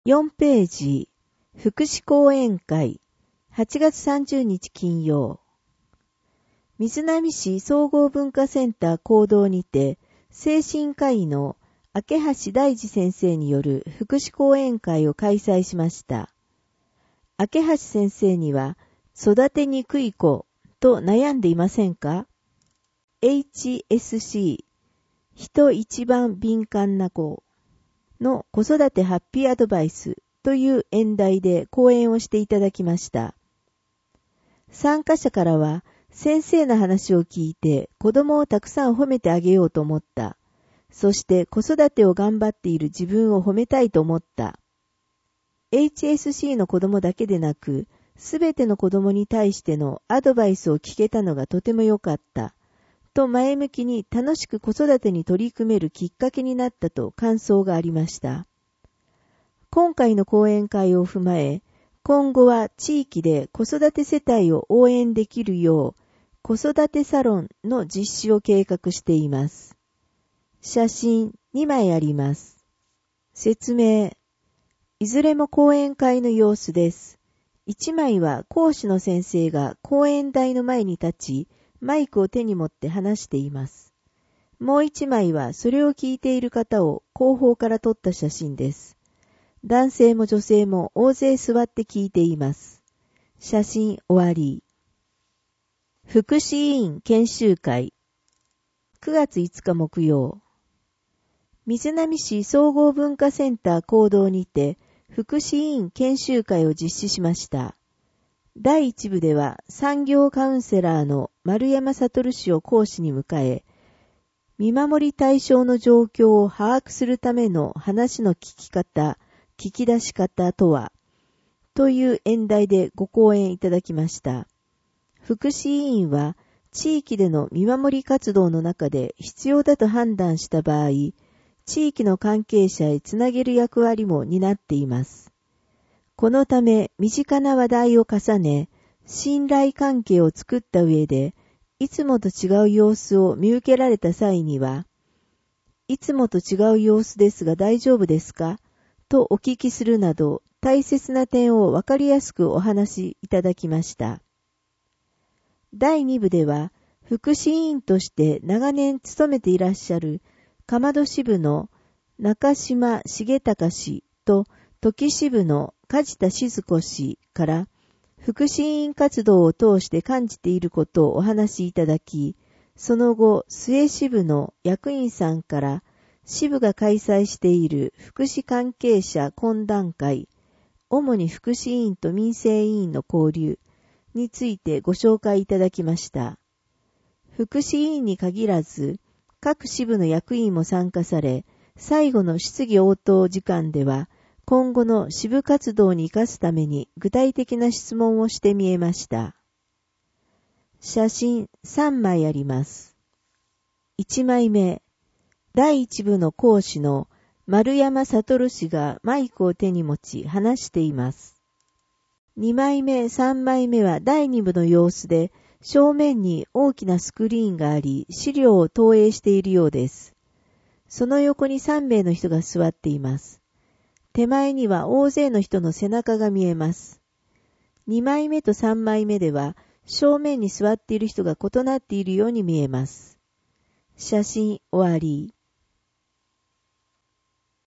4ページ、福祉講演会、8月30日金曜。瑞浪市総合文化センター講堂にて、精神科医の明橋大二先生による福祉講演会を開催しました。明橋先生には、育てにくい子と悩んでいませんか？ HSC、人一番敏感な子の子育てハッピーアドバイスという演題で講演をしていただきました。参加者からは、先生の話を聞いて子供をたくさん褒めてあげようと思った。そして子育てを頑張っている自分を褒めたいと思った。HSC の子供だけでなく、すべての子供に対してのアドバイスを聞けたのがとても良かった。と前向きに楽しく子育てに取り組めるきっかけになったと感想がありました。今回の講演会を踏まえ、今後は地域で子育て世帯を応援できるよう、子育てサロンの実施を計画しています。写真2枚あります。説明。いずれも講演会の様子です。1枚は講師の先生が講演台の前に立ち、マイクを手に持って話しています。もう1枚はそれを聞いている方を後方から撮った写真です。男性も女性も大勢座って聞いています。写真終わり。福祉委員研修会。9月5日木曜。瑞浪市総合文化センター講堂にて福祉委員研修会を実施しました。第1部では産業カウンセラーの丸山悟氏を講師に迎え、見守り対象の状況を把握するための話の聞き方、聞き出し方とは、という演題でご講演いただきました。福祉委員は、地域での見守り活動の中で必要だと判断した場合、地域の関係者へつなげる役割も担っています。このため、身近な話題を重ね、信頼関係を作った上で、いつもと違う様子を見受けられた際には、いつもと違う様子ですが大丈夫ですか？とお聞きするなど、大切な点をわかりやすくお話しいただきました。第2部では、福祉委員として長年務めていらっしゃる、蒲戸支部の中島重隆氏と、土岐支部の梶田静子氏から、福祉委員活動を通して感じていることをお話しいただき、その後、末支部の役員さんから、支部が開催している福祉関係者懇談会、主に福祉委員と民生委員の交流についてご紹介いただきました。福祉委員に限らず、各支部の役員も参加され、最後の質疑応答時間では、今後の支部活動に生かすために具体的な質問をしてみえました。写真3枚あります。1枚目、第1部の講師の丸山悟氏がマイクを手に持ち話しています。2枚目、3枚目は第2部の様子で、正面に大きなスクリーンがあり、資料を投影しているようです。その横に3名の人が座っています。手前には大勢の人の背中が見えます。2枚目と3枚目では、正面に座っている人が異なっているように見えます。写真終わり。